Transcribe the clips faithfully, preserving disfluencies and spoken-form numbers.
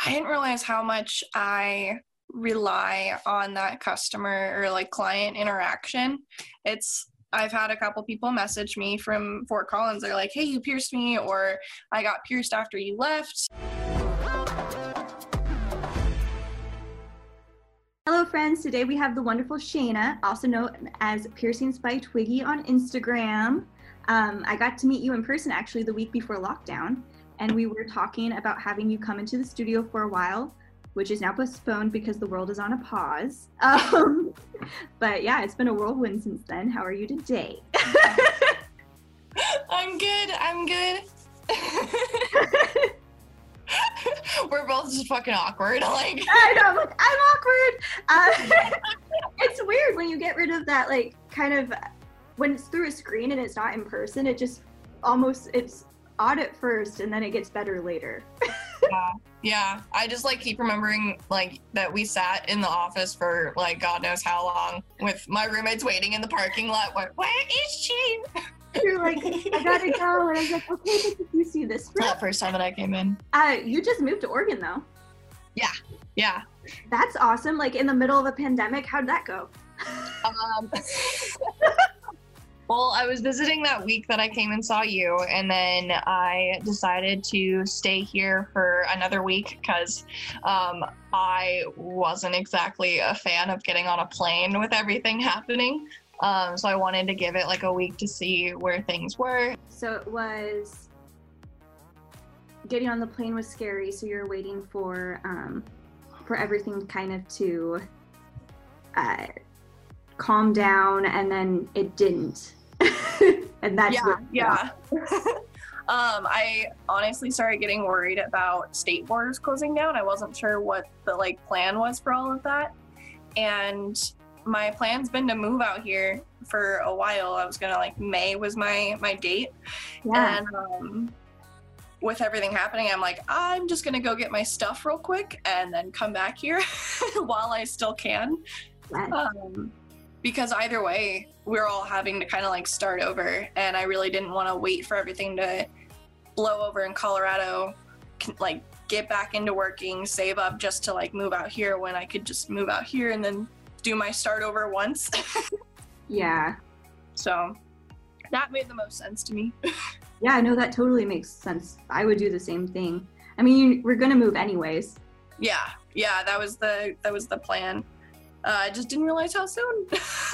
I didn't realize how much I rely on that customer or like client interaction. It's I've had a couple people message me from Fort Collins. They're like, hey, you pierced me, or I got pierced after you left. Hello friends, today we have the wonderful Shayna, also known as Piercings by Twiggy on Instagram. Um, I got to meet you in person actually the week before lockdown, and we were talking about having you come into the studio for a while, which is now postponed because the world is on a pause. Um, but yeah, it's been a whirlwind since then. How are you today? I'm good, I'm good. We're both just fucking awkward. Like I know, I'm like, I'm awkward. Uh, it's weird when you get rid of that, like, kind of, when it's through a screen and it's not in person, it just almost, it's odd at first and then it gets better later. yeah, yeah. I just like keep remembering like that we sat in the office for like God knows how long with my roommates waiting in the parking lot. Like, where is she? You're like, I gotta go. And I was like, okay, but did you see this? That first time that I came in. Uh, you just moved to Oregon though. Yeah, yeah. That's awesome. Like in the middle of a pandemic, how'd that go? Um, well, I was visiting that week that I came and saw you, and then I decided to stay here for another week because um, I wasn't exactly a fan of getting on a plane with everything happening. Um, so I wanted to give it like a week to see where things were. So it was, getting on the plane was scary, so you're waiting for um, for everything kind of to uh, calm down, and then it didn't. And that's yeah, yeah. um, I honestly started getting worried about state borders closing down. I wasn't sure what the like plan was for all of that, and my plan's been to move out here for a while. I was gonna like May was my my date, yeah. and um, with everything happening, I'm like, I'm just gonna go get my stuff real quick and then come back here while I still can. Yes. Um, because either way, we're all having to kind of like start over, and I really didn't want to wait for everything to blow over in Colorado, like get back into working, save up just to like move out here when I could just move out here and then do my start over once. Yeah. So that made the most sense to me. Yeah, no, that totally makes sense. I would do the same thing. I mean, you, we're gonna move anyways. Yeah, yeah, that was the that was the plan. Uh, I just didn't realize how soon.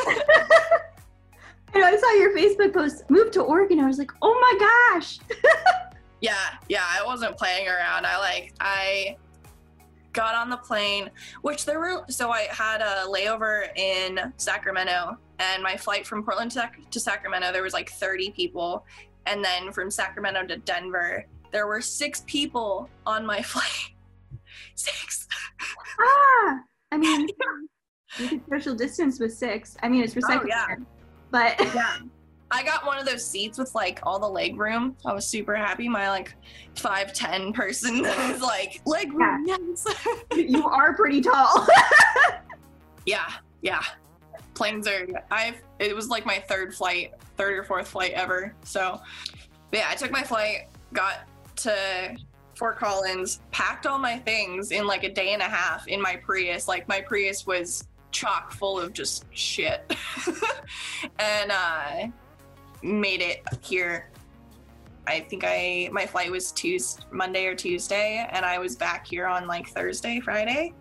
I know, I saw your Facebook post, moved to Oregon. I was like, oh my gosh. Yeah, yeah, I wasn't playing around. I like, I got on the plane, which there were, so I had a layover in Sacramento, and my flight from Portland to, to Sacramento, there was like thirty people. And then from Sacramento to Denver, there were six people on my flight. Six. Ah, I mean, you could social distance with six. I mean, it's recyclable. Oh, yeah. But yeah, I got one of those seats with like all the leg room. I was super happy. My like five ten person was like leg room. Yeah. Yes. You are pretty tall. Yeah, yeah. Planes are. I've. It was like my third flight, third or fourth flight ever. So, yeah, I took my flight, got to Fort Collins, packed all my things in like a day and a half in my Prius. Like my Prius was chock full of just shit, and uh, made it here. I think I my flight was Tuesday, Monday or Tuesday, and I was back here on like Thursday, Friday.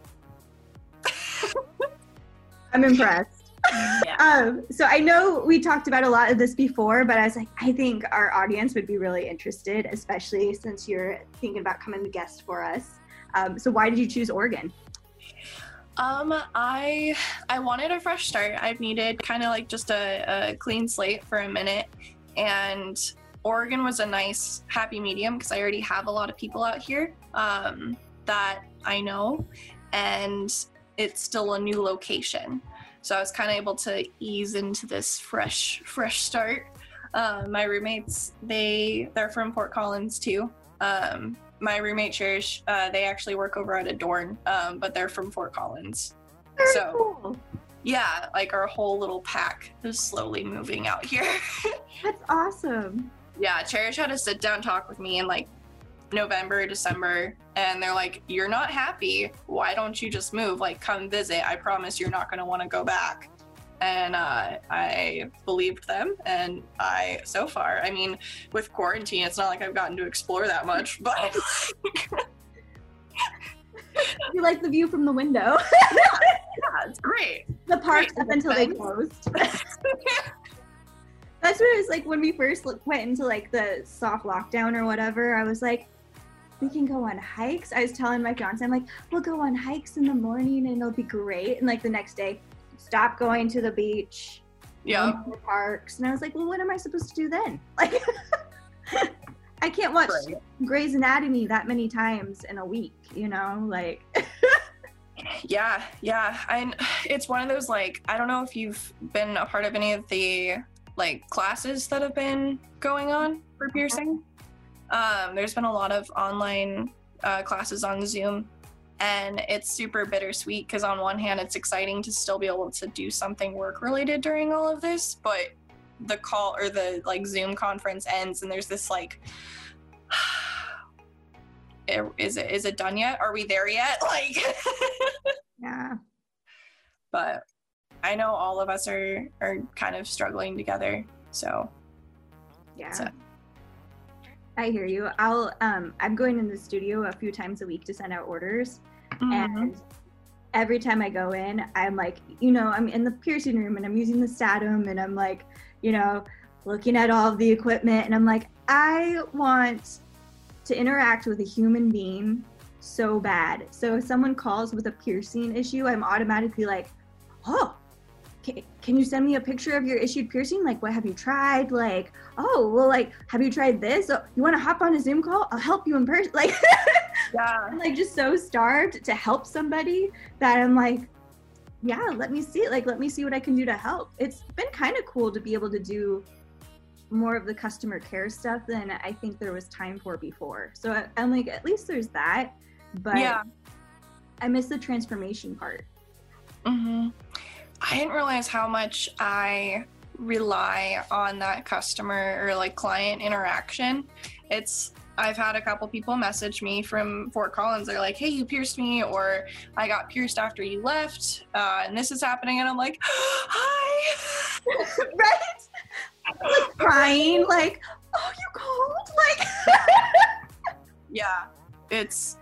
I'm impressed. Yeah. Um, so I know we talked about a lot of this before, but I was like, I think our audience would be really interested, especially since you're thinking about coming to guest for us. Um, so why did you choose Oregon? Um, I I wanted a fresh start. I've needed kind of like just a, a clean slate for a minute, and Oregon was a nice happy medium because I already have a lot of people out here um, that I know, and it's still a new location. So I was kind of able to ease into this fresh, fresh start. Uh, my roommates, they, they're from Fort Collins too. Um, my roommate Cherish, uh, they actually work over at Adorn, um, but they're from Fort Collins. Very so cool. Yeah, like our whole little pack is slowly moving out here. That's awesome. Yeah, Cherish had a sit down talk with me and like November, December, and they're like, you're not happy. Why don't you just move? Like, come visit. I promise you're not going to want to go back. And uh, I believed them. And I, so far, I mean, with quarantine, it's not like I've gotten to explore that much, but. You like the view from the window. Yeah, yeah, it's great. The parks Great. up until they closed. That's what it was like when we first went into like the soft lockdown or whatever. I was like, we can go on hikes. I was telling my fiance, I'm like, we'll go on hikes in the morning and it'll be great. And like the next day, stop going to the beach. Yeah. The parks. And I was like, well, what am I supposed to do then? Like, I can't watch Right. Grey's Anatomy that many times in a week, you know? Like, Yeah, yeah. I, it's one of those, like, I don't know if you've been a part of any of the, like, classes that have been going on for piercing. Um, there's been a lot of online uh, classes on Zoom, and it's super bittersweet because on one hand, it's exciting to still be able to do something work-related during all of this, but the call or the, like, Zoom conference ends, and there's this, like, is it is it done yet? Are we there yet? Like, yeah. but I know all of us are are kind of struggling together. So Yeah. So. I hear you. I'll um I'm going in the studio a few times a week to send out orders. mm-hmm. And every time I go in, I'm like, you know, I'm in the piercing room and I'm using the Statum and I'm like, you know, looking at all of the equipment and I'm like, I want to interact with a human being so bad. So if someone calls with a piercing issue, I'm automatically like, oh, can, can you send me a picture of your issued piercing? Like, what have you tried? Like, oh, well, like, have you tried this? Oh, you want to hop on a Zoom call? I'll help you in person. Like, Yeah. I'm like just so starved to help somebody that I'm like, yeah, let me see it. Like, let me see what I can do to help. It's been kind of cool to be able to do more of the customer care stuff than I think there was time for before. So I, I'm like, at least there's that, but Yeah. I miss the transformation part. Mm-hmm. I didn't realize how much I rely on that customer or like client interaction. It's I've had a couple people message me from Fort Collins. They're like, hey, you pierced me, or I got pierced after you left, uh, and this is happening. And I'm like, hi. Right? Like crying, like, oh, you called? Like, Yeah, it's,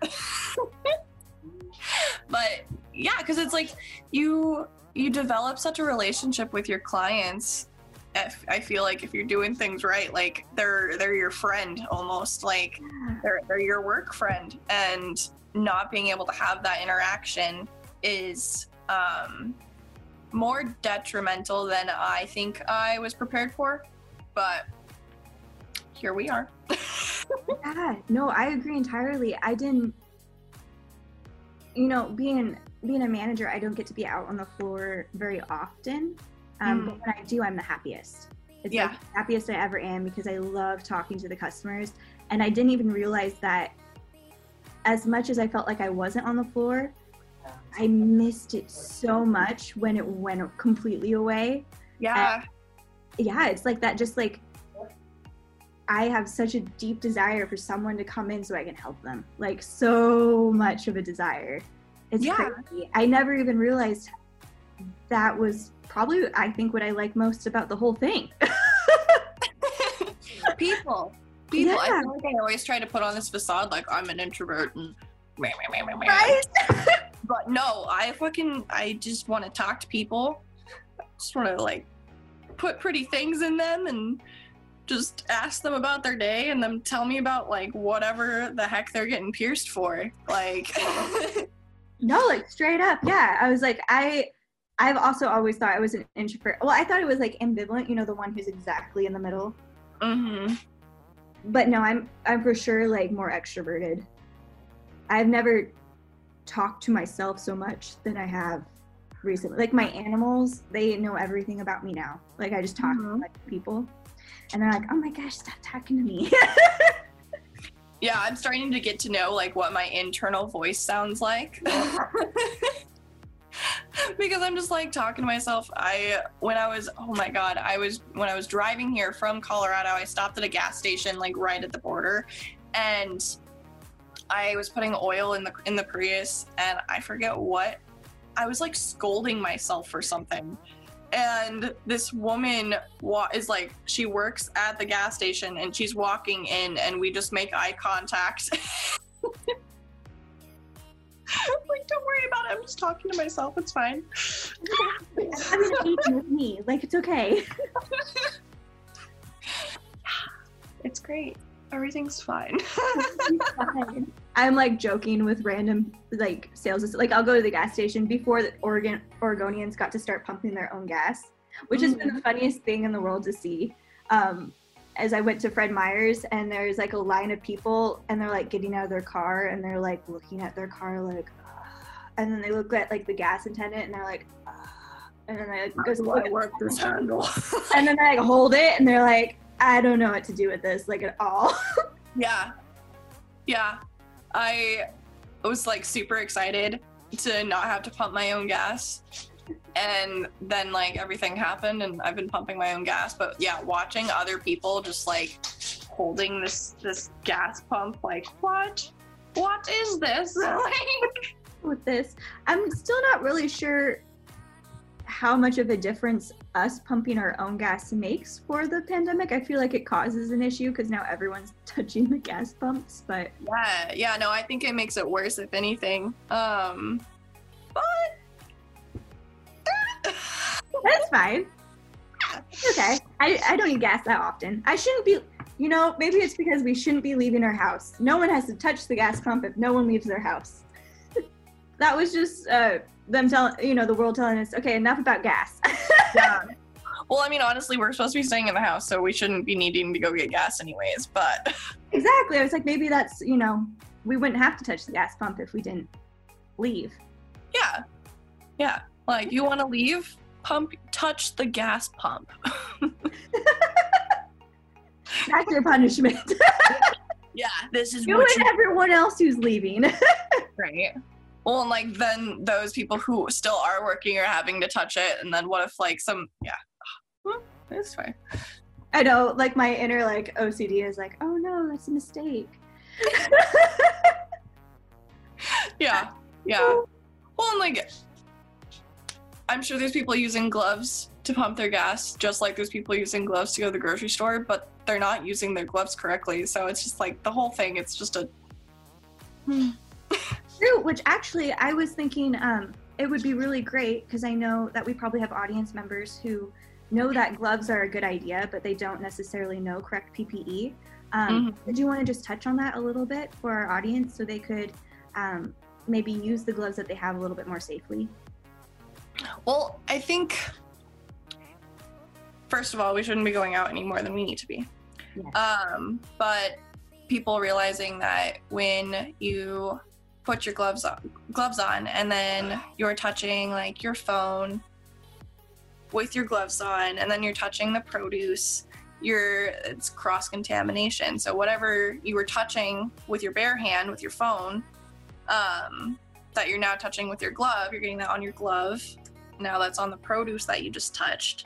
but yeah, because it's like you you develop such a relationship with your clients. If, I feel like if you're doing things right, like they're they're your friend almost, like they're they're your work friend, and not being able to have that interaction is um, more detrimental than I think I was prepared for. But here we are. yeah, no, I agree entirely. I didn't, you know, being being a manager, I don't get to be out on the floor very often. Um, Mm. But when I do, I'm the happiest. It's Yeah. like the happiest I ever am because I love talking to the customers. And I didn't even realize that as much as I felt like I wasn't on the floor, I missed it so much when it went completely away. Yeah. Yeah, it's like that, just like I have such a deep desire for someone to come in so I can help them. Like so much of a desire. It's Yeah. crazy. I never even realized that was probably, I think, what I like most about the whole thing. people. People. I Yeah. feel like I always try to put on this facade like I'm an introvert and meh, meh, meh, meh, meh. Right? But no, I fucking I just want to talk to people. Just want to like put pretty things in them and just ask them about their day and them tell me about like whatever the heck they're getting pierced for. Like No, like straight up. Yeah. I was like, I, I've also always thought I was an introvert. Well, I thought it was like ambivalent, you know, the one who's exactly in the middle. mm-hmm. But no, I'm, I'm for sure like more extroverted. I've never talked to myself so much than I have recently. Like my animals, they know everything about me now. Like I just talk Mhm. to like people and they're like, oh my gosh, stop talking to me. Yeah, I'm starting to get to know like what my internal voice sounds like. Because I'm just like talking to myself. I when I was oh my god, I was when I was driving here from Colorado, I stopped at a gas station like right at the border, and I was putting oil in the in the Prius, and I forget what. I was like scolding myself for something. And this woman wa- is like, she works at the gas station and she's walking in and we just make eye contact. Like, don't worry about it. I'm just talking to myself. It's fine. I'm having an eating with me. Like, it's okay. It's great. Everything's fine. It's fine. I'm like joking with random like sales. Like I'll go to the gas station before the Oregon Oregonians got to start pumping their own gas, which has been the funniest thing in the world to see. Um, as I went to Fred Meyer's and there's like a line of people and they're like getting out of their car and they're like looking at their car like, uh, and then they look at like the gas attendant and they're like, uh, and then they like, goes to look I work this handle. and then they like hold it and they're like, I don't know what to do with this like at all. Yeah. Yeah. I was like super excited to not have to pump my own gas. And then like everything happened and I've been pumping my own gas. But yeah, watching other people just like holding this this gas pump, like, what? What is this? Like, with this, I'm still not really sure how much of a difference us pumping our own gas makes for the pandemic. I feel like it causes an issue because now everyone's touching the gas pumps, but yeah, yeah, no, I think it makes it worse if anything. Um, but that's fine. It's okay. I, I don't eat gas that often. I shouldn't be, you know, maybe it's because we shouldn't be leaving our house. No one has to touch the gas pump if no one leaves their house. That was just uh, them telling, you know, the world telling us, okay, enough about gas. Yeah. Well, I mean, honestly, we're supposed to be staying in the house, so we shouldn't be needing to go get gas anyways, but. Exactly. I was like, maybe that's, you know, we wouldn't have to touch the gas pump if we didn't leave. Yeah. Yeah. Like, you want to leave? Pump, touch the gas pump. That's your punishment. Yeah, this is you what and you- everyone else who's leaving. Right. Well, and like then those people who still are working are having to touch it, and then what if like some yeah, well, it's fine. I know, like my inner like O C D is like, oh no, that's a mistake. Yeah, yeah. Well, and like I'm sure there's people using gloves to pump their gas, just like there's people using gloves to go to the grocery store, but they're not using their gloves correctly. So it's just like the whole thing. It's just a. True, which actually I was thinking um, it would be really great because I know that we probably have audience members who know that gloves are a good idea, but they don't necessarily know correct P P E. Um, Mhm. Did you want to just touch on that a little bit for our audience so they could um, maybe use the gloves that they have a little bit more safely? Well, I think first of all, we shouldn't be going out any more than we need to be. Yes. Um, but people realizing that when you put your gloves on, gloves on and then you're touching like your phone with your gloves on and then you're touching the produce, you're it's cross contamination. So whatever you were touching with your bare hand with your phone, um, that you're now touching with your glove, you're getting that on your glove. Now that's on the produce that you just touched.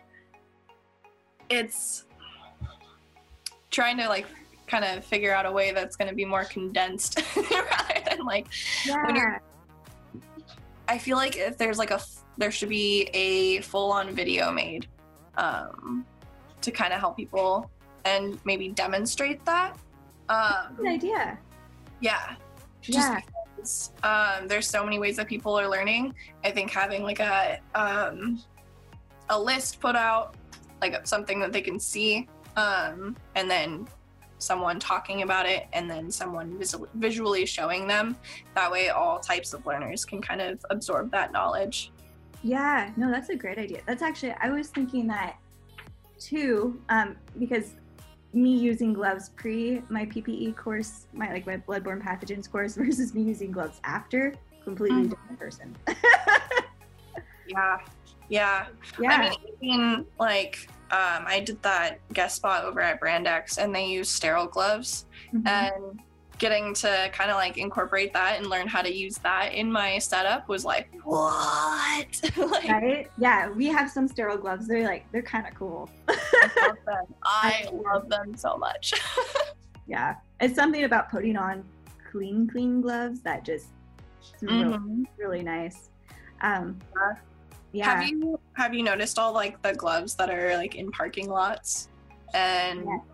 It's trying to like kind of figure out a way that's going to be more condensed rather than like when you're, I feel like if there's like a there should be a full-on video made um to kind of help people and maybe demonstrate that. Um Good idea. yeah just Yeah. because, um there's so many ways that people are learning. I think having like a um a list put out, like something that they can see, um and then someone talking about it and then someone vis- visually showing them, that way all types of learners can kind of absorb that knowledge. Yeah, no, that's a great idea. That's actually, I was thinking that too, um, because me using gloves pre my P P E course, my like my bloodborne pathogens course versus me using gloves after, completely Mhm. different person. Yeah, yeah. Yeah. I mean, even like um, I did that guest spot over at Brandex, and they use sterile gloves, Mhm. and getting to kind of like incorporate that and learn how to use that in my setup was like, what? Like, Right? Yeah, we have some sterile gloves. They're like, they're kind of cool. I love them. I love them so much. Yeah, it's something about putting on clean, clean gloves that just Mm-hmm. really, really nice. Um, yeah. Have you have you noticed all like the gloves that are like in parking lots? And Yeah.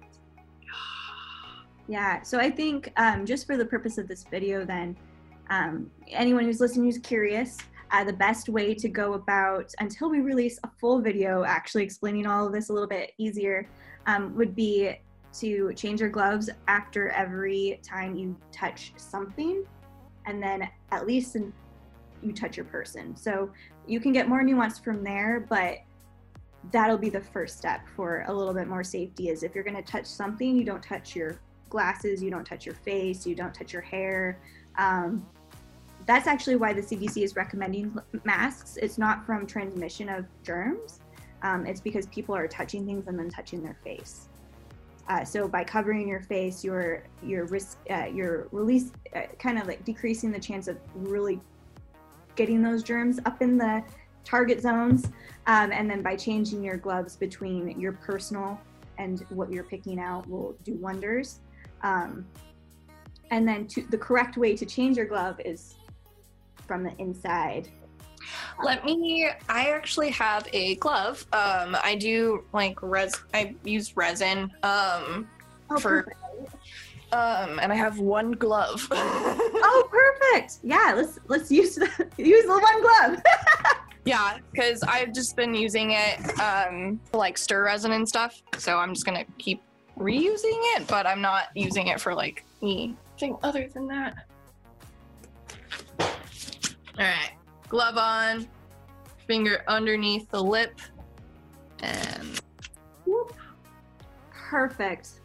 Yeah, so I think um, just for the purpose of this video then, um, anyone who's listening who's curious, uh, the best way to go about, until we release a full video actually explaining all of this a little bit easier, um, would be to change your gloves after every time you touch something, and then at least in, you touch your person. So you can get more nuanced from there, but that'll be the first step for a little bit more safety, is if you're gonna touch something, you don't touch your glasses, you don't touch your face, you don't touch your hair. Um, that's actually why the C D C is recommending masks. It's not from transmission of germs. Um, it's because people are touching things and then touching their face. Uh, so by covering your face, you're you're risk uh, you're release uh, kind of like decreasing the chance of really getting those germs up in the target zones. Um, and then by changing your gloves between your personal and what you're picking out will do wonders. Um, and then to, the correct way to change your glove is from the inside. let me, I actually have a glove. Um, I do like res, I use resin um, Oh, for, perfect. um, and I have one glove. Oh, perfect. Yeah, let's let's use the, use the one glove. Yeah, because I've just been using it um, for like stir resin and stuff. So I'm just gonna keep reusing it, but I'm not using it for like anything other than that. All right, glove on, finger underneath the lip, and Whoop. Perfect.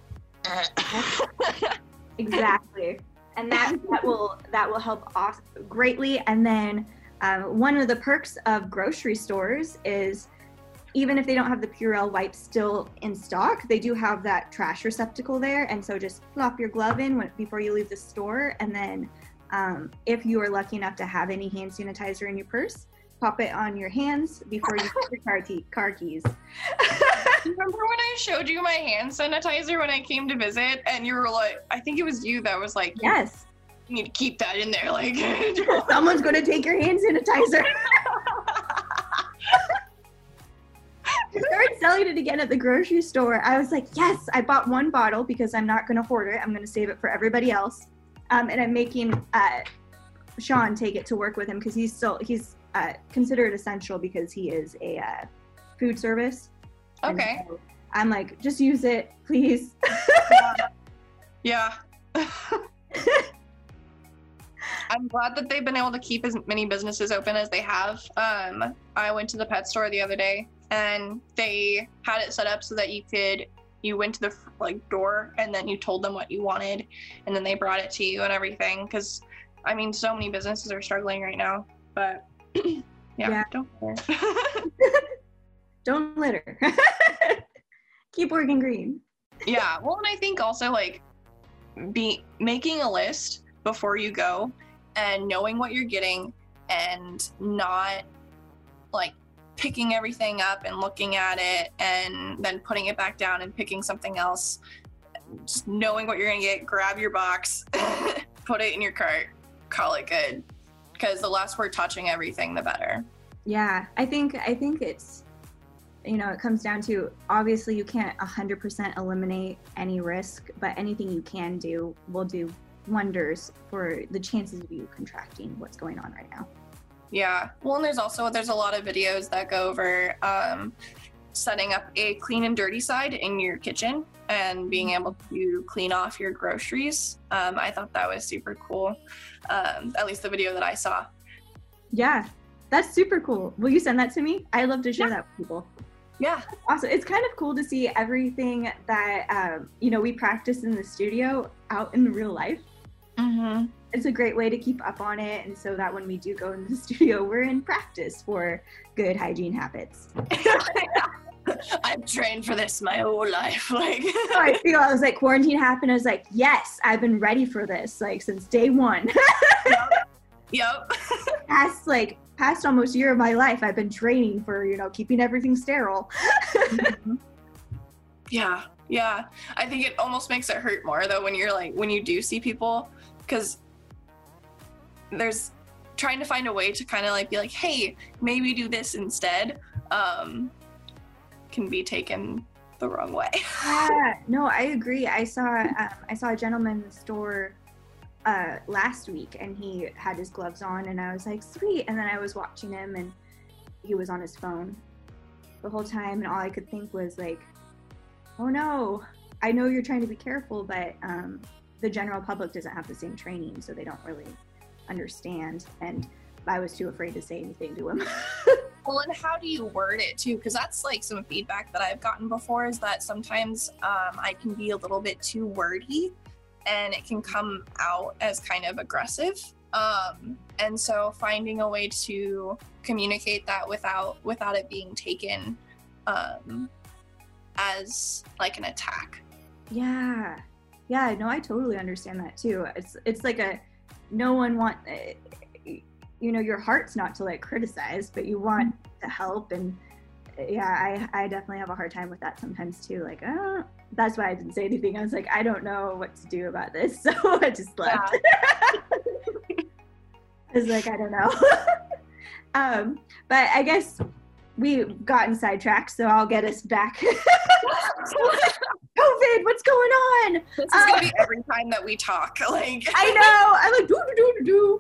Exactly. And that that will that will help off greatly. And then uh, one of the perks of grocery stores is, even if they don't have the Purell wipes still in stock, they do have that trash receptacle there. And so just plop your glove in when, before you leave the store. And then um, if you are lucky enough to have any hand sanitizer in your purse, pop it on your hands before you put your car, key, car keys. Remember when I showed you my hand sanitizer when I came to visit, and you were like, I think it was you that was like, Yes. you need to keep that in there. Like, Someone's going to take your hand sanitizer. I started selling it again at the grocery store. I was like, yes, I bought one bottle because I'm not going to hoard it. I'm going to save it for everybody else. Um, and I'm making uh, Sean take it to work with him because he's still, he's uh, considered essential because he is a uh, food service. okay. So I'm like, just use it, please. Yeah. I'm glad that they've been able to keep as many businesses open as they have. Um, I went to the pet store the other day, and they had it set up so that you could, you went to the like door, and then you told them what you wanted, and then they brought it to you and everything. Because, I mean, so many businesses are struggling right now. But yeah, Yeah. don't care. Don't litter. Keep working green. Yeah, well, and I think also like be making a list before you go and knowing what you're getting and not like picking everything up and looking at it and then putting it back down and picking something else. Just knowing what you're gonna get, grab your box, put it in your cart, call it good. Because the less we're touching everything, the better. Yeah, I think I think it's, you know, it comes down to, obviously you can't one hundred percent eliminate any risk, but anything you can do will do wonders for the chances of you contracting what's going on right now. Yeah. Well, and there's also, there's a lot of videos that go over um, setting up a clean and dirty side in your kitchen and being able to clean off your groceries. Um, I thought that was super cool. Um, at least the video that I saw. Yeah, that's super cool. Will you send that to me? I'd love to share Yeah. that with people. Yeah. Also, it's kind of cool to see everything that, um, you know, we practice in the studio out in real life. Mm-hmm. It's a great way to keep up on it. And so that when we do go into the studio, we're in practice for good hygiene habits. I've trained for this my whole life. Like, So I feel, I was like, quarantine happened. I was like, yes, I've been ready for this, like since day one. yep. past like past almost year of my life, I've been training for, you know, keeping everything sterile. Yeah. Yeah. I think it almost makes it hurt more though when you're like, when you do see people, because there's trying to find a way to kind of like be like, hey, maybe do this instead, um, can be taken the wrong way. Yeah, no, I agree. I saw um, I saw a gentleman in the store uh, last week, and he had his gloves on, and I was like, sweet. And then I was watching him, and he was on his phone the whole time, and all I could think was like, oh no, I know you're trying to be careful, but um, the general public doesn't have the same training, so they don't really understand. And I was too afraid to say anything to him. Well, and how do you word it too? Because that's like some feedback that I've gotten before, is that sometimes um, I can be a little bit too wordy, and it can come out as kind of aggressive. Um, and so finding a way to communicate that without without it being taken um, as like an attack. Yeah, yeah, no, I totally understand that too. It's it's like a no one want. You know, your heart's not to like criticize, but you want to help. And yeah, I, I definitely have a hard time with that sometimes too. Like, oh, that's why I didn't say anything. I was like, I don't know what to do about this. So I just left. Yeah. I was like, I don't know. um, but I guess we've gotten sidetracked, so I'll get us back. COVID, what's going on? This is um, gonna be every time that we talk. Like, I know. I'm like, do do do do.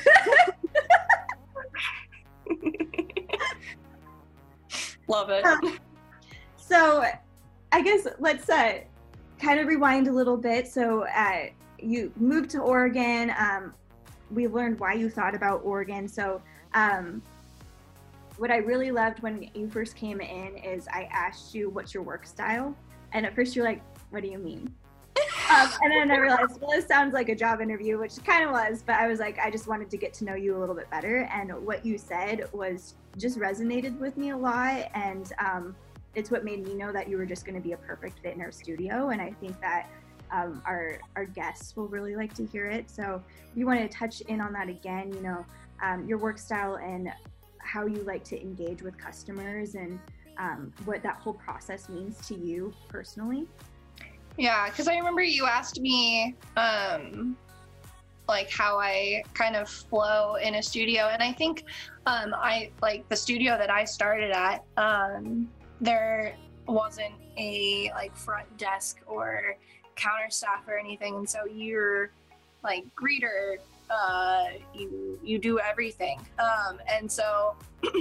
Love it. Um, so I guess let's uh, kind of rewind a little bit. So uh, you moved to Oregon. Um, we learned why you thought about Oregon. So um, what I really loved when you first came in is I asked you, what's your work style? And at first you're like, what do you mean? Um, and then I realized, well, this sounds like a job interview, which it kind of was, but I was like, I just wanted to get to know you a little bit better. And what you said was just resonated with me a lot. And um, it's what made me know that you were just going to be a perfect fit in our studio. And I think that um, our, our guests will really like to hear it. So if you want to touch in on that again, you know, um, your work style and how you like to engage with customers and um, what that whole process means to you personally. Yeah, because I remember you asked me um, like how I kind of flow in a studio, and I think um, I like the studio that I started at. Um, there wasn't a like front desk or counter staff or anything, and so you're like greeter. Uh, you you do everything, um, and so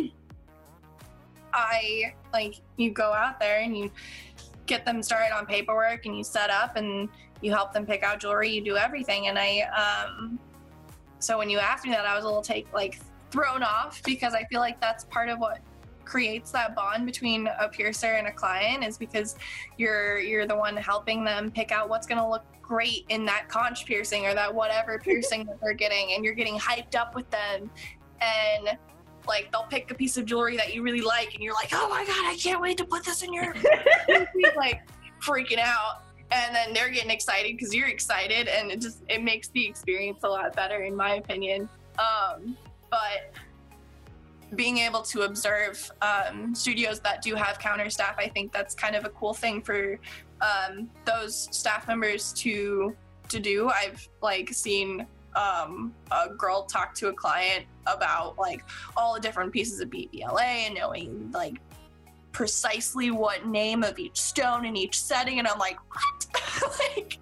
I like you go out there and you get them started on paperwork, and you set up and you help them pick out jewelry, you do everything. And I um so when you asked me that, I was a little take like thrown off, because I feel like that's part of what creates that bond between a piercer and a client, is because you're you're the one helping them pick out what's going to look great in that conch piercing or that whatever piercing that they're getting, and you're getting hyped up with them. And like they'll pick a piece of jewelry that you really like, and you're like, oh my god, I can't wait to put this in your like freaking out. And then they're getting excited because you're excited, and it just it makes the experience a lot better, in my opinion. Um, but being able to observe um, studios that do have counter staff, I think that's kind of a cool thing for um, those staff members to to do. I've like seen um, a girl talk to a client about like all the different pieces of B B L A and knowing like precisely what name of each stone in each setting, and I'm like, what? like,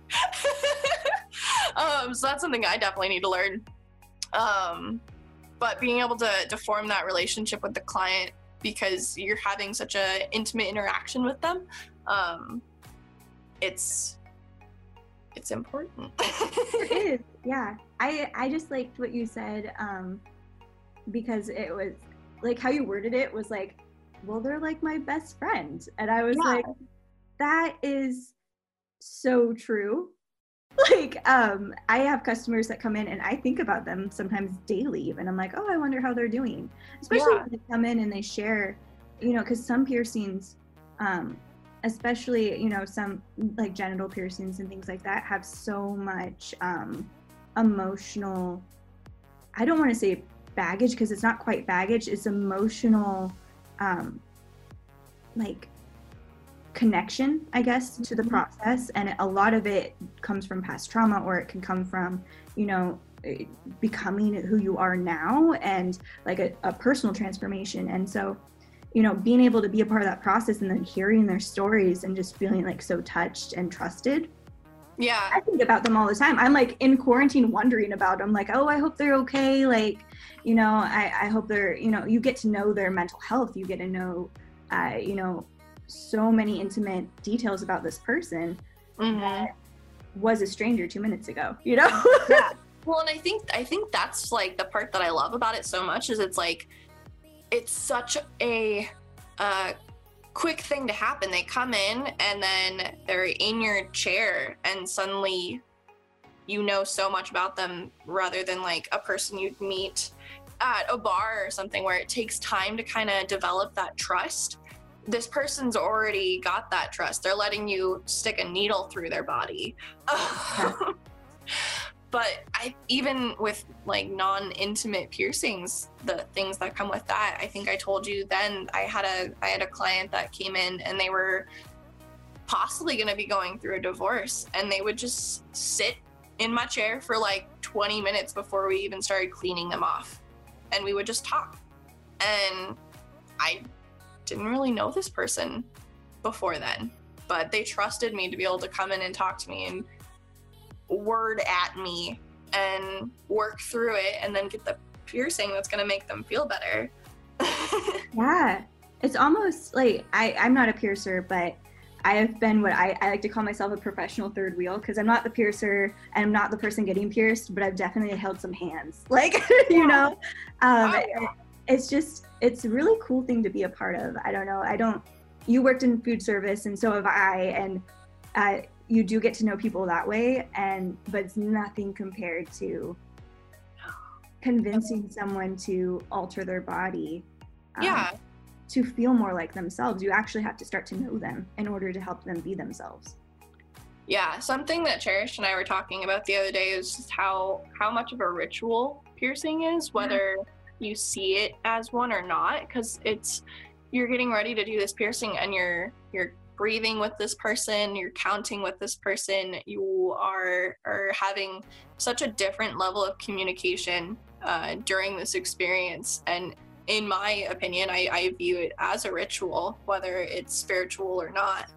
um, so that's something I definitely need to learn. Um, but being able to, to form that relationship with the client, because you're having such a intimate interaction with them, um, it's it's important. It is, yeah. I I just liked what you said, um, because it was like how you worded it was like, well, they're like my best friend, and I was yeah. like, that is so true. Like, um, I have customers that come in, and I think about them sometimes daily, even. I'm like, oh, I wonder how they're doing. Especially yeah. when they come in and they share, you know, because some piercings, um, especially, you know, some like genital piercings and things like that have so much um, emotional, I don't want to say baggage, because it's not quite baggage, it's emotional, um, like, connection, I guess, to the process. And a lot of it comes from past trauma, or it can come from, you know, becoming who you are now, and like a, a personal transformation. And so, you know, being able to be a part of that process and then hearing their stories and just feeling like so touched and trusted. Yeah. I think about them all the time. I'm like in quarantine wondering about them, like, oh, I hope they're okay. Like, you know, I, I hope they're, you know, you get to know their mental health. You get to know, uh, you know, so many intimate details about this person mm-hmm. that was a stranger two minutes ago, you know? Yeah. Well, and I think, I think that's like the part that I love about it so much is it's like, it's such a, uh, quick thing to happen. They come in and then they're in your chair and suddenly you know so much about them rather than like a person you'd meet at a bar or something where it takes time to kind of develop that trust. This person's already got that trust. They're letting you stick a needle through their body. But I, even with like non-intimate piercings, the things that come with that, I think I told you then, I had a, I had a client that came in and they were possibly going to be going through a divorce, and they would just sit in my chair for like twenty minutes before we even started cleaning them off. And we would just talk. And I didn't really know this person before then, but they trusted me to be able to come in and talk to me and word at me and work through it and then get the piercing that's going to make them feel better. Yeah. It's almost like, I, I'm not a piercer, but I have been what I, I like to call myself a professional third wheel, because I'm not the piercer and I'm not the person getting pierced, but I've definitely held some hands. Like, you know, um, oh, yeah. It's just, it's a really cool thing to be a part of. I don't know. I don't, you worked in food service and so have I, and uh, you do get to know people that way, and but it's nothing compared to convincing someone to alter their body um, yeah to feel more like themselves. You actually have to start to know them in order to help them be themselves. Yeah, something that Cherish and I were talking about the other day is just how how much of a ritual piercing is, whether yeah. you see it as one or not, because it's, you're getting ready to do this piercing and you're you're breathing with this person, you're counting with this person, you are are having such a different level of communication uh, during this experience. And in my opinion, I, I view it as a ritual, whether it's spiritual or not.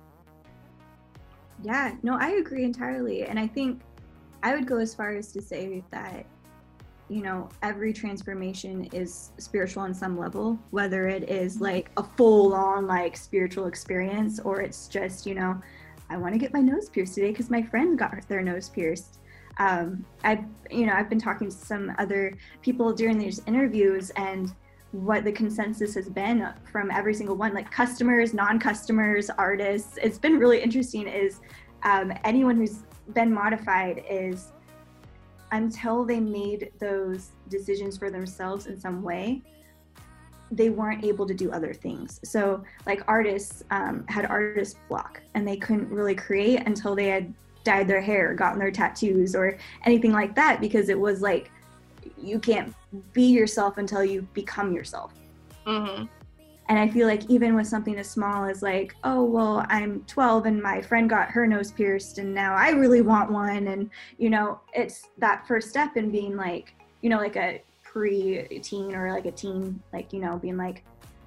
Yeah, no, I agree entirely. And I think I would go as far as to say that, you know, every transformation is spiritual on some level, whether it is like a full on like spiritual experience, or it's just, you know, I want to get my nose pierced today because my friend got their nose pierced. Um, I've, you know, I've been talking to some other people during these interviews, and what the consensus has been from every single one, like customers, non-customers, artists, it's been really interesting, is um, anyone who's been modified is, until they made those decisions for themselves in some way, they weren't able to do other things. So like artists um, had artist block, and they couldn't really create until they had dyed their hair, gotten their tattoos or anything like that, because it was like, you can't be yourself until you become yourself. Mm-hmm. And I feel like even with something as small as like, oh, well, I'm twelve and my friend got her nose pierced and now I really want one. And, you know, it's that first step in being like, you know, like a pre-teen or like a teen, like, you know, being like,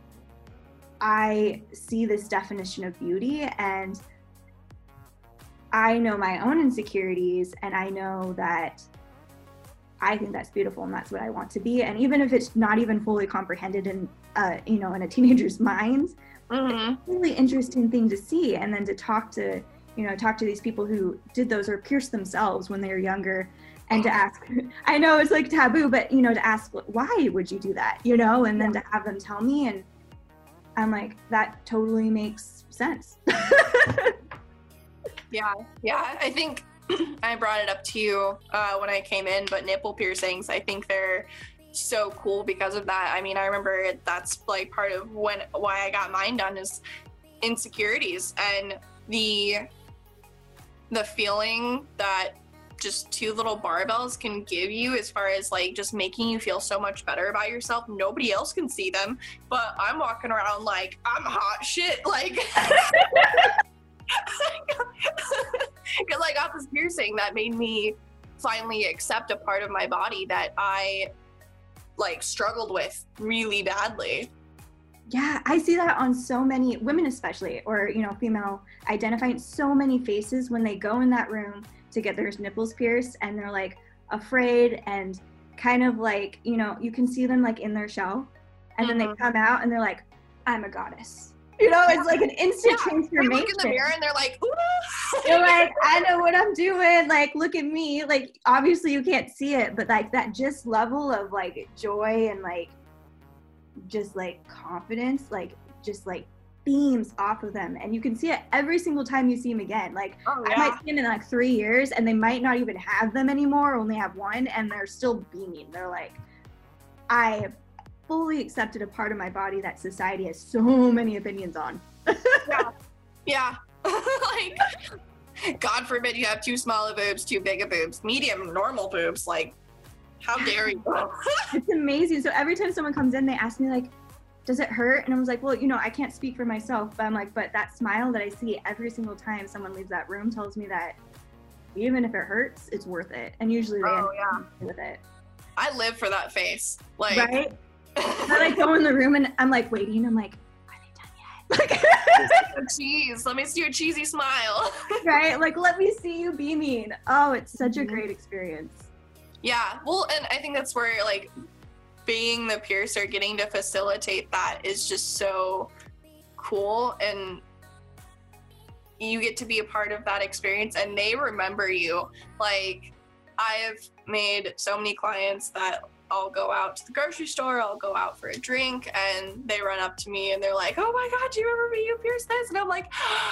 I see this definition of beauty and I know my own insecurities, and I know that I think that's beautiful and that's what I want to be. And even if it's not even fully comprehended in, uh, you know, in a teenager's mind, mm-hmm. it's a really interesting thing to see. And then to talk to, you know, talk to these people who did those or pierced themselves when they were younger, and to ask, I know it's like taboo, but, you know, to ask, why would you do that? You know, and then yeah. to have them tell me, and I'm like, that totally makes sense. Yeah. Yeah. I think I brought it up to you uh, when I came in, but nipple piercings, I think they're so cool because of that. I mean, I remember that's like part of when why I got mine done is insecurities, and the the feeling that just two little barbells can give you as far as like just making you feel so much better about yourself. Nobody else can see them, but I'm walking around like I'm hot shit, like because I got this piercing that made me finally accept a part of my body that I like struggled with really badly. Yeah, I see that on so many women, especially, or, you know, female identifying, so many faces when they go in that room to get their nipples pierced, and they're like afraid and kind of like, you know, you can see them like in their shell, and mm-hmm. then they come out and they're like, I'm a goddess. You know, it's like an instant yeah. transformation. They look in the mirror and they're like, ooh. They're like, I know what I'm doing. Like, look at me. Like, obviously you can't see it, but like that just level of like joy and like just like confidence, like just like beams off of them, and you can see it every single time you see them again. Like oh, yeah. I might see them in like three years and they might not even have them anymore, only have one, and they're still beaming. They're like, I fully accepted a part of my body that society has so many opinions on. yeah yeah like God forbid you have too small of boobs, too big of boobs, medium, normal boobs. Like, how dare you? It's amazing. So every time someone comes in, they ask me like, does it hurt? And I was like, well, you know, I can't speak for myself, but I'm like, but that smile that I see every single time someone leaves that room tells me that even if it hurts, it's worth it. And usually they oh, end yeah. up with it. I live for that face. Like, right? I like go in the room and I'm like waiting. I'm like, are they done yet? Like, cheese. Let me see your cheesy smile. Right? Like, let me see you beaming. Oh, it's such a great experience. Yeah, well, and I think that's where, like, being the piercer, getting to facilitate that is just so cool, and you get to be a part of that experience, and they remember you. Like, I've made so many clients that I'll go out to the grocery store, I'll go out for a drink, and they run up to me, and they're like, oh my God, do you remember me? You pierced this? And I'm like,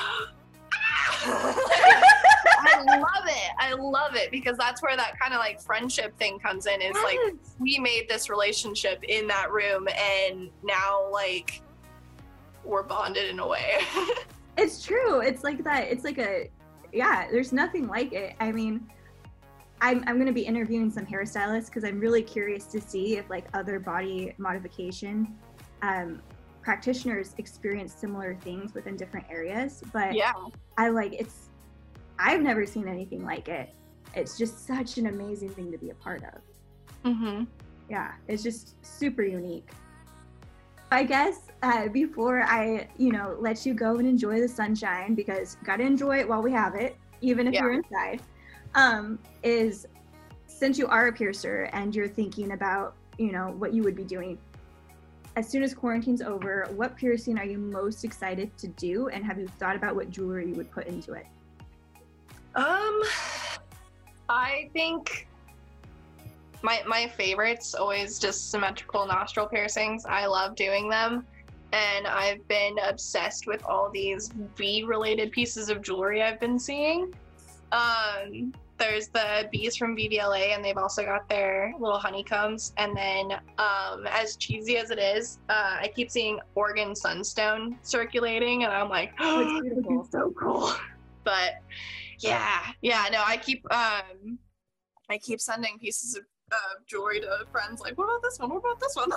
I love it. I love it because that's where that kind of like friendship thing comes in. Is like we made this relationship in that room, and now like we're bonded in a way. It's true. It's like that. It's like a yeah. There's nothing like it. I mean, I'm I'm gonna be interviewing some hairstylists because I'm really curious to see if like other body modification um, practitioners experience similar things within different areas. But yeah. I like it's I've never seen anything like it. It's just such an amazing thing to be a part of. Mm-hmm. Yeah, it's just super unique. I guess uh, before I, you know, let you go and enjoy the sunshine, because gotta enjoy it while we have it, even if yeah. you're inside, um, is since you are a piercer and you're thinking about, you know, what you would be doing, as soon as quarantine's over, what piercing are you most excited to do, and have you thought about what jewelry you would put into it? Um, I think my my favorite's always just symmetrical nostril piercings. I love doing them, and I've been obsessed with all these bee-related pieces of jewelry I've been seeing. Um, there's the bees from B B L A, and they've also got their little honeycombs. And then, um, as cheesy as it is, uh, I keep seeing Oregon sunstone circulating, and I'm like, oh, it's beautiful. So cool. But yeah, yeah, no, I keep, um, I keep sending pieces of uh, jewelry to friends, like, what about this one? What about this one?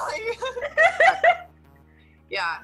Yeah,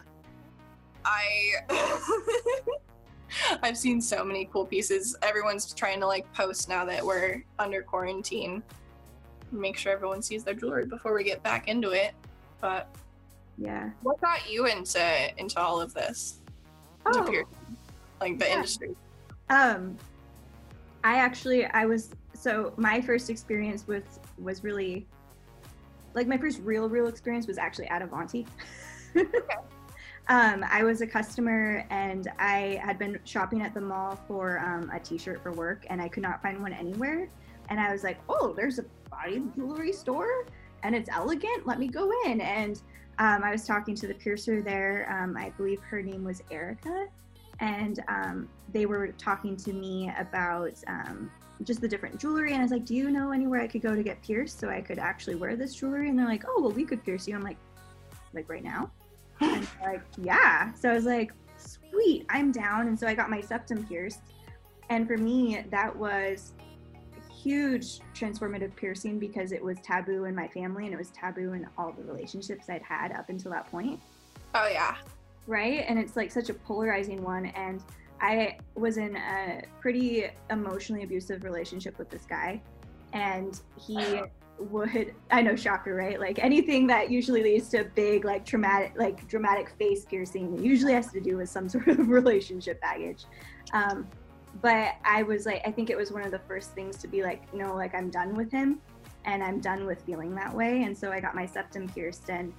I. I've seen so many cool pieces. Everyone's trying to like post now that we're under quarantine. Make sure everyone sees their jewelry before we get back into it. But yeah, what got you into into all of this? Oh, piercing, like the yeah. industry. Um, I actually I was so my first experience with was really like my first real real experience was actually at Avanti. Okay. Um, I was a customer, and I had been shopping at the mall for um, a t-shirt for work, and I could not find one anywhere. And I was like, oh, there's a body jewelry store and it's elegant. Let me go in. And um, I was talking to the piercer there. Um, I believe her name was Erica. And um, they were talking to me about um, just the different jewelry. And I was like, do you know anywhere I could go to get pierced so I could actually wear this jewelry? And they're like, oh, well, we could pierce you. I'm like, like right now? And like, yeah. So I was like, sweet, I'm down. And so I got my septum pierced. And for me, that was a huge transformative piercing because it was taboo in my family and it was taboo in all the relationships I'd had up until that point. Oh, yeah. Right? And it's like such a polarizing one. And I was in a pretty emotionally abusive relationship with this guy. and he would, I know, shocker, right? Like anything that usually leads to big, like traumatic, like dramatic face piercing, it usually has to do with some sort of relationship baggage. Um, but I was like, I think it was one of the first things to be like, no, like I'm done with him and I'm done with feeling that way. And so I got my septum pierced, and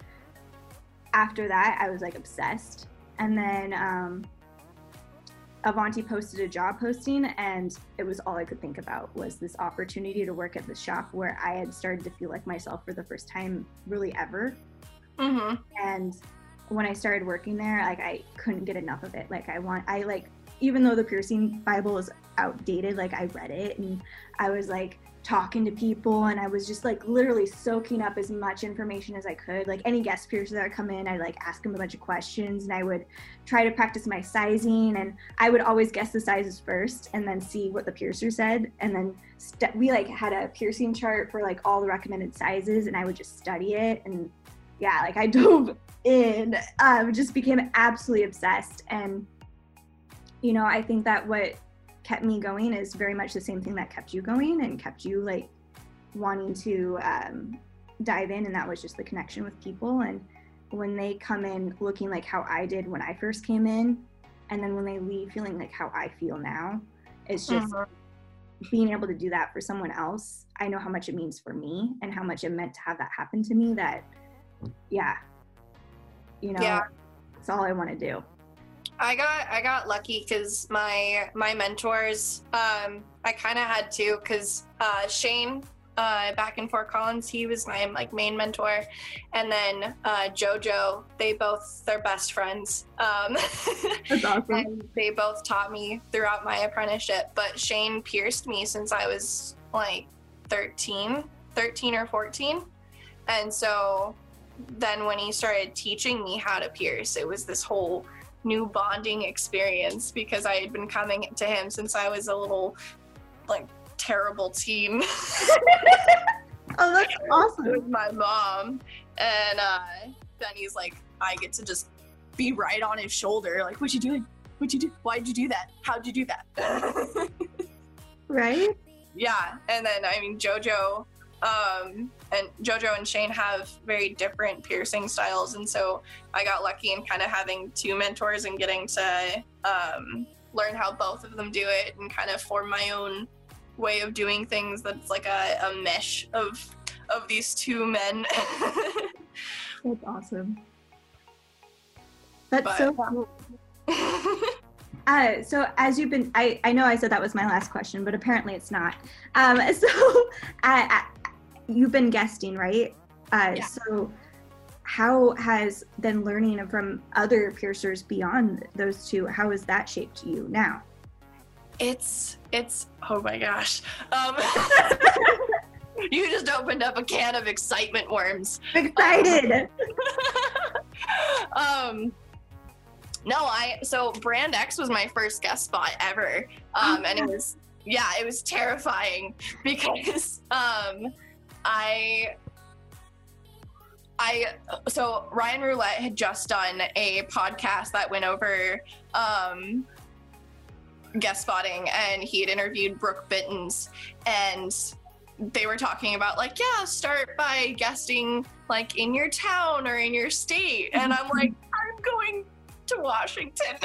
after that I was like obsessed. And then um, Avanti posted a job posting, and it was all I could think about was this opportunity to work at the shop where I had started to feel like myself for the first time really ever. Mm-hmm. And when I started working there, like I couldn't get enough of it. Like I want, I like, even though the piercing Bible is outdated, like I read it and I was like talking to people, and I was just like literally soaking up as much information as I could. Like any guest piercer that would come in, I'd like ask them a bunch of questions, and I would try to practice my sizing, and I would always guess the sizes first and then see what the piercer said. And then st- we like had a piercing chart for like all the recommended sizes, and I would just study it. And yeah, like I dove in, um, just became absolutely obsessed. And you know, I think that what kept me going is very much the same thing that kept you going and kept you like wanting to um, dive in, and that was just the connection with people. And when they come in looking like how I did when I first came in, and then when they leave feeling like how I feel now, it's just mm-hmm. being able to do that for someone else. I know how much it means for me and how much it meant to have that happen to me, that yeah, you know, yeah. That's all I want to do. I got I got lucky because my my mentors, um, I kind of had to, because uh, Shane uh, back in Fort Collins, he was my like main mentor, and then uh, JoJo, they both they're best friends. Um, That's awesome. And they both taught me throughout my apprenticeship. But Shane pierced me since I was like thirteen or fourteen, and so then when he started teaching me how to pierce, it was this whole new bonding experience, because I had been coming to him since I was a little like terrible teen. Oh, that's awesome. With my mom, and uh then he's like, I get to just be right on his shoulder, like, what you doing, what you do, why'd you do that, how'd you do that? Right. Yeah. And then I mean JoJo um and JoJo and Shane have very different piercing styles, and so I got lucky in kind of having two mentors and getting to um, learn how both of them do it and kind of form my own way of doing things that's like a, a mesh of of these two men. That's awesome. That's But, so cool. Uh, so as you've been, I, I know I said that was my last question, but apparently it's not. Um, so uh, uh, you've been guesting, right? Uh, yeah. So how has then learning from other piercers beyond those two, how has that shaped you now? It's, it's, oh my gosh. Um, you just opened up a can of excitement worms. Excited. um, No, I, so Brand X was my first guest spot ever. Um, oh, and it was, yeah, it was terrifying because um, I, I, so Ryan Roulette had just done a podcast that went over um, guest spotting, and he had interviewed Brooke Bittens, and they were talking about like, yeah, start by guesting like in your town or in your state. And I'm like, I'm going to Washington.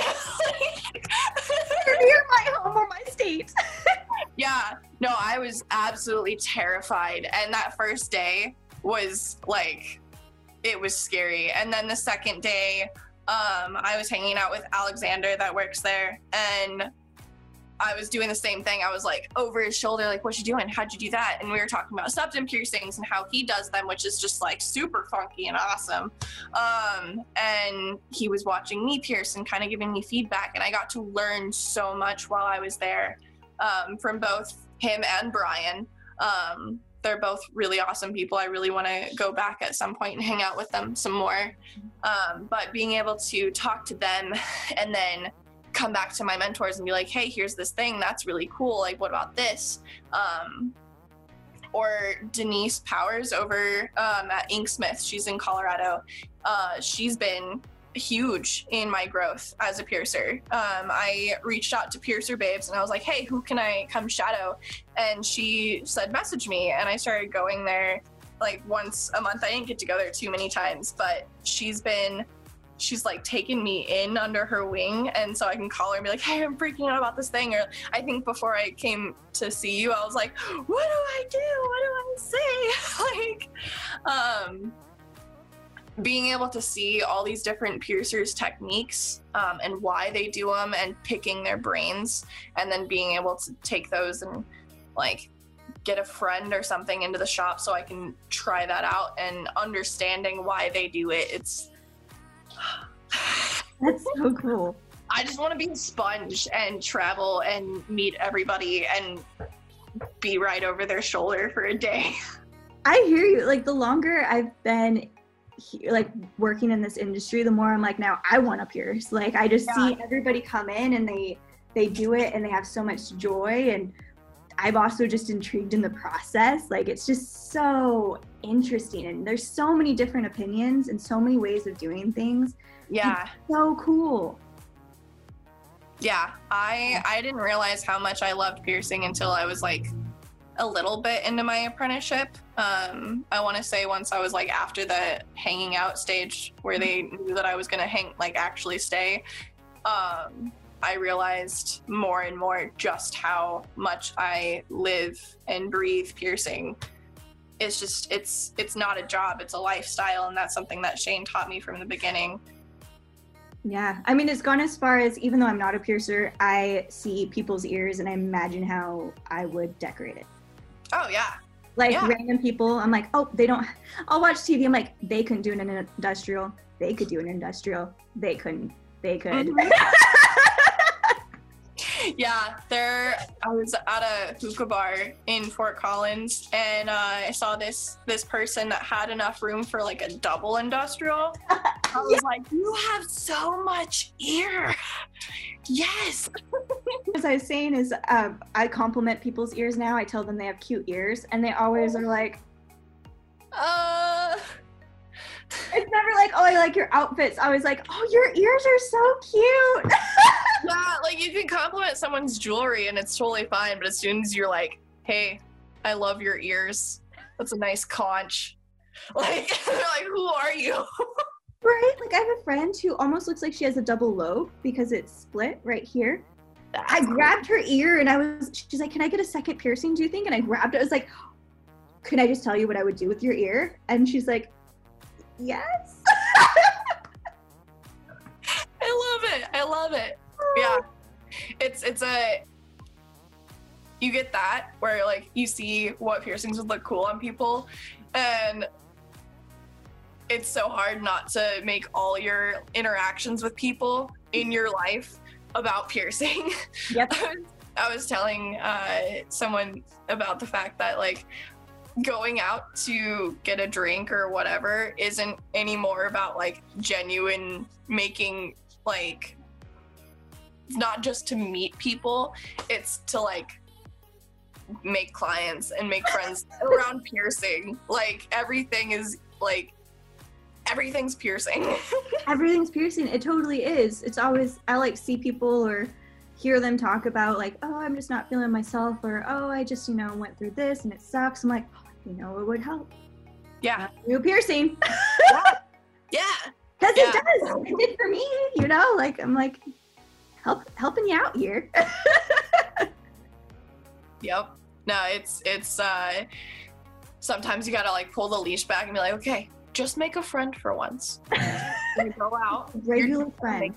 Near my home or my state. Yeah, no, I was absolutely terrified, and that first day was like, it was scary. And then the second day, um, I was hanging out with Alexander that works there, and I was doing the same thing. I was like over his shoulder, like, what you doing? How'd you do that? And we were talking about septum piercings and how he does them, which is just like super funky and awesome. Um, and he was watching me pierce and kind of giving me feedback. And I got to learn so much while I was there um, from both him and Brian. Um, they're both really awesome people. I really want to go back at some point and hang out with them some more. Um, but being able to talk to them and then come back to my mentors and be like, hey, here's this thing that's really cool, like what about this? Um, or Denise Powers over um, at Inksmith, she's in Colorado. Uh, she's been huge in my growth as a piercer. Um, I reached out to Piercer Babes and I was like, hey, who can I come shadow? And she said, message me. And I started going there like once a month. I didn't get to go there too many times, but she's been, she's like taken me in under her wing. And so I can call her and be like, hey, I'm freaking out about this thing. Or I think before I came to see you, I was like, what do I do? What do I say? like, um, being able to see all these different piercers' techniques um, and why they do them and picking their brains, and then being able to take those and like get a friend or something into the shop so I can try that out, and understanding why they do it. It's That's so cool. I just want to be a sponge and travel and meet everybody and be right over their shoulder for a day. I hear you. Like, the longer I've been he, like working in this industry, the more I'm like, now I want to pierce. Like, I just yeah. see everybody come in and they they do it and they have so much joy, and I'm also just intrigued in the process. Like, it's just so interesting, and there's so many different opinions and so many ways of doing things. Yeah. It's so cool. Yeah, I I didn't realize how much I loved piercing until I was like a little bit into my apprenticeship. Um, I want to say once I was like after the hanging out stage where they knew that I was gonna hang, like actually stay, um, I realized more and more just how much I live and breathe piercing. It's just, it's it's not a job, it's a lifestyle, and that's something that Shane taught me from the beginning. Yeah, I mean, it's gone as far as, even though I'm not a piercer, I see people's ears and I imagine how I would decorate it. Oh, yeah. Like, yeah. random people, I'm like, oh, they don't, I'll watch T V, I'm like, they couldn't do an industrial, they could do an industrial, they couldn't, they could. Mm-hmm. Yeah, there, I was at a hookah bar in Fort Collins, and uh, I saw this this person that had enough room for like a double industrial. I was yeah. like, you have so much ear. Yes. As I was saying is, uh, I compliment people's ears now. I tell them they have cute ears, and they always are like, uh... It's never like, oh, I like your outfits. I was like, oh, your ears are so cute. Yeah, like you can compliment someone's jewelry and it's totally fine, but as soon as you're like, hey, I love your ears, that's a nice conch. Like, they're like, who are you? Right? Like, I have a friend who almost looks like she has a double lobe because it's split right here. That's I grabbed her ear and I was, she's like, can I get a second piercing, do you think? And I grabbed it. I was like, can I just tell you what I would do with your ear? And she's like, yes. I love it. I love it. Yeah. It's it's a you get that where like you see what piercings would look cool on people, and it's so hard not to make all your interactions with people in your life about piercing. Yep. I was telling uh, someone about the fact that like going out to get a drink or whatever isn't anymore about like genuine making, like not just to meet people, it's to like make clients and make friends around piercing. Like everything is like everything's piercing. Everything's piercing. It totally is. It's always, I like see people or hear them talk about like, oh, I'm just not feeling myself, or oh, I just, you know, went through this and it sucks. I'm like, you know, it would help. Yeah. New piercing. Yeah. Yeah. Because yeah. it does. It did for me, you know, like I'm like help helping you out here. Yep. No, it's it's uh sometimes you gotta like pull the leash back and be like, okay, just make a friend for once. When you go out. Regular friend.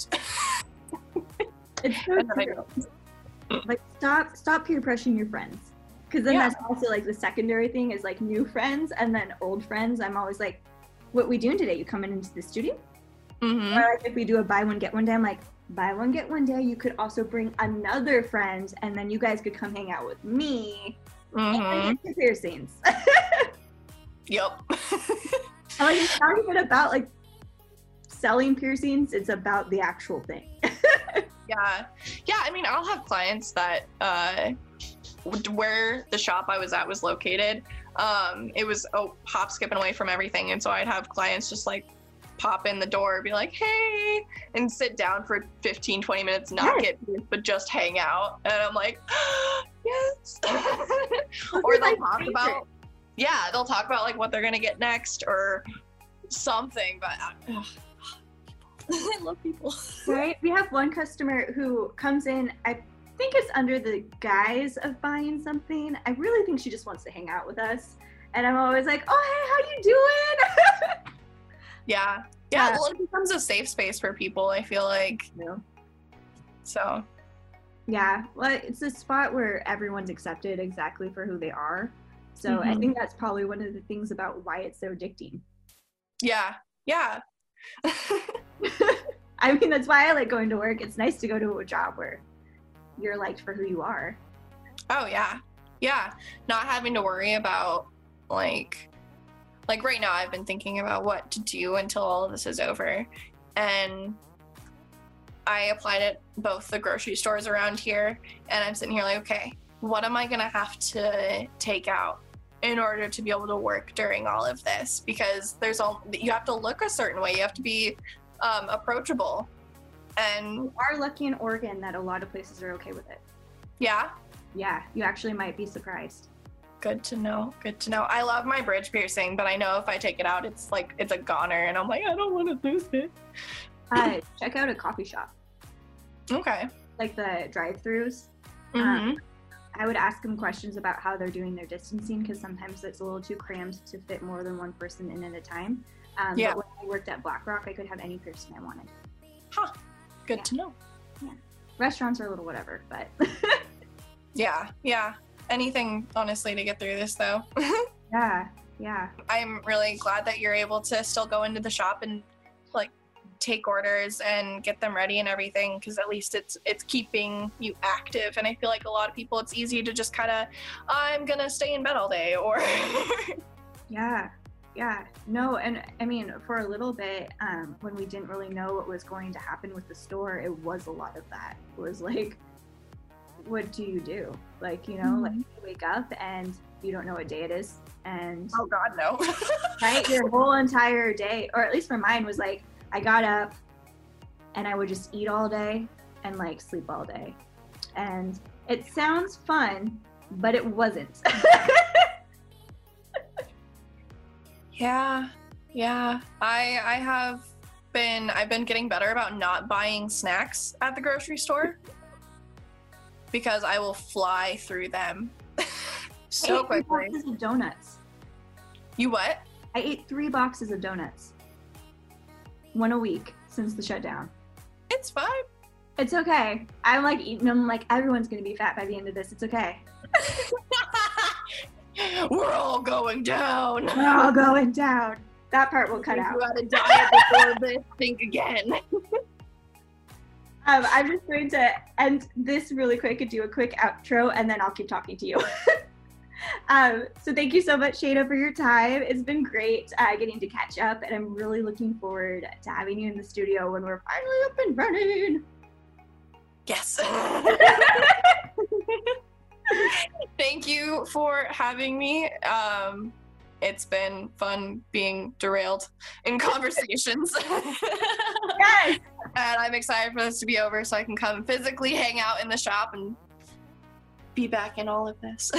It's so true. Like stop stop peer pressuring your friends. Because then yeah. that's also like the secondary thing is like new friends and then old friends. I'm always like, what we doing today? You coming into the studio? Mm-hmm. Or like if we do a buy one get one day, I'm like, buy one get one day. You could also bring another friend, and then you guys could come hang out with me. Mm-hmm. And get piercings. Yep. Like, it's not even about like selling piercings. It's about the actual thing. Yeah. Yeah. I mean, I'll have clients that uh, where the shop I was at was located. Um, it was a hop, skipping away from everything. And so I'd have clients just like pop in the door, be like, hey, and sit down for fifteen, twenty minutes, not Yes. get food, but just hang out. And I'm like, yes. Those Or are my they'll talk favorite. about, yeah, they'll talk about like what they're gonna get next or something. But ugh, I love people. Right? We have one customer who comes in, I think it's under the guise of buying something. I really think she just wants to hang out with us. And I'm always like, oh, hey, how you doing? Yeah. Yeah, Yeah. well, it becomes a safe space for people, I feel like. So, Yeah, well, it's a spot where everyone's accepted exactly for who they are. So I Mhm. think that's probably one of the things about why it's so addicting. yeah. Yeah. I mean, that's why I like going to work. It's nice to go to a job where you're liked for who you are. Oh yeah. Yeah. Not having to worry about like like right now I've been thinking about what to do until all of this is over. And I applied at both the grocery stores around here and I'm sitting here like, okay, what am I gonna have to take out in order to be able to work during all of this? Because there's all you have to look a certain way, you have to be um, approachable. And You are lucky in Oregon that a lot of places are okay with it. yeah, Yeah, you actually might be surprised. good to know. Good to know. I love my bridge piercing, but I know if I take it out, it's like it's a goner, and I'm like, I don't want to lose it. Uh, check out a coffee shop, Okay. like the drive-throughs. Mm-hmm. I would ask them questions about how they're doing their distancing because sometimes it's a little too crammed to fit more than one person in at a time. Um, Yeah. But when I worked at BlackRock, I could have any person I wanted. Huh. Good Yeah. to know. Restaurants are a little whatever, but Yeah. Yeah. Anything, honestly, to get through this, though. yeah, yeah. I'm really glad that you're able to still go into the shop and like take orders and get them ready and everything, because at least it's it's keeping you active. And I feel like a lot of people, it's easy to just kind of, I'm gonna stay in bed all day, or Yeah, yeah. No, and I mean, for a little bit, um, when we didn't really know what was going to happen with the store, it was a lot of that. It was like, what do you do? Like, you know, like you wake up and you don't know what day it is. And oh god, no. right, your whole entire day, or at least for mine, was like, I got up and I would just eat all day and like sleep all day. And it sounds fun, but it wasn't. Yeah, yeah. I I have been I've been getting better about not buying snacks at the grocery store because I will fly through them so I ate three quickly. boxes of donuts. You what? I ate three boxes of donuts. One a week since the shutdown. It's fine. It's okay. I'm like eating them like everyone's gonna be fat by the end of this. It's okay. We're all going down. We're all going down. That part will cut If out. you had a diet before this, think again. Um, I'm just going to end this really quick and do a quick outro, and then I'll keep talking to you. um, so thank you so much, Shayna, for your time. It's been great uh, getting to catch up, and I'm really looking forward to having you in the studio when we're finally up and running. Yes. Thank you for having me. Um, it's been fun being derailed in conversations. Yes! And I'm excited for this to be over so I can come physically hang out in the shop and be back in all of this.